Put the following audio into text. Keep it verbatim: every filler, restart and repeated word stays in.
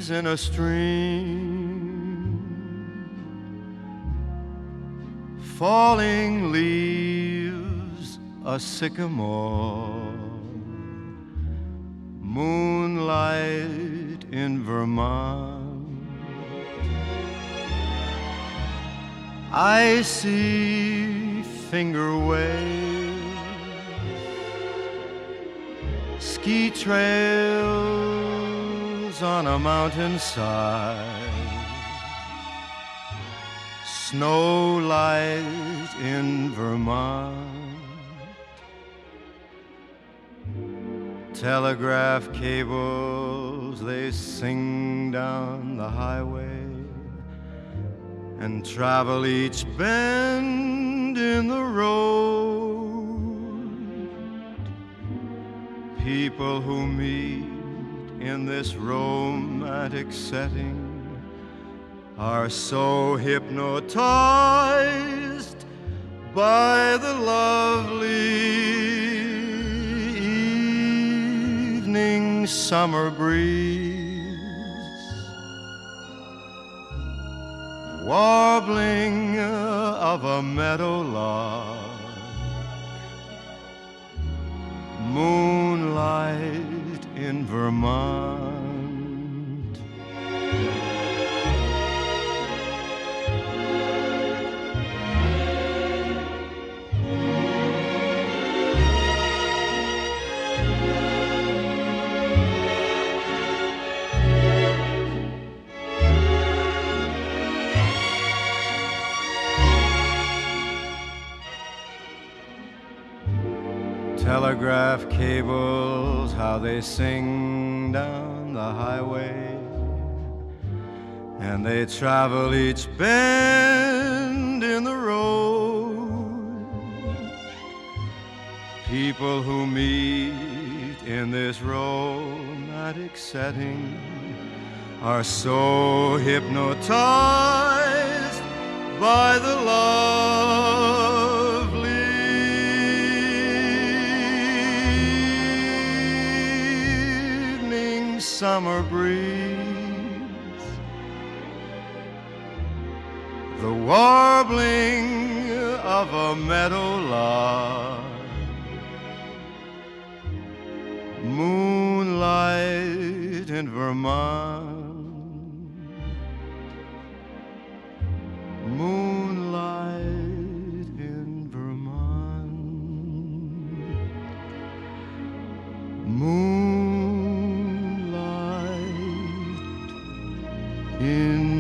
breeze in a stream, falling leaves, a sycamore, moonlight in Vermont. I see finger waves, ski trails on a mountainside, snow light in Vermont, telegraph cables, they sing down the highway and travel each bend in the road. People who meet in this romantic setting are so hypnotized by the lovely evening summer breeze, warbling of a meadowlark, moonlight in Vermont. Telegraph cables, how they sing down the highway, and they travel each bend in the road. People who meet in this romantic setting are so hypnotized by the lovely summer breeze, the warbling of a meadowlark, moonlight in Vermont, moonlight in Vermont, moon in